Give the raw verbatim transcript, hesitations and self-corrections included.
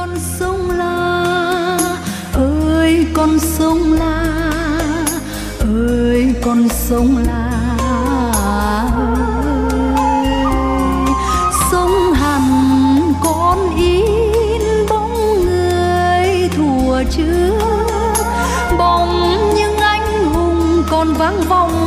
con sông La ơi con sông La ơi con sông La ơi, sông hằn con in bóng người thuở trước, bóng những anh hùng còn vang vọng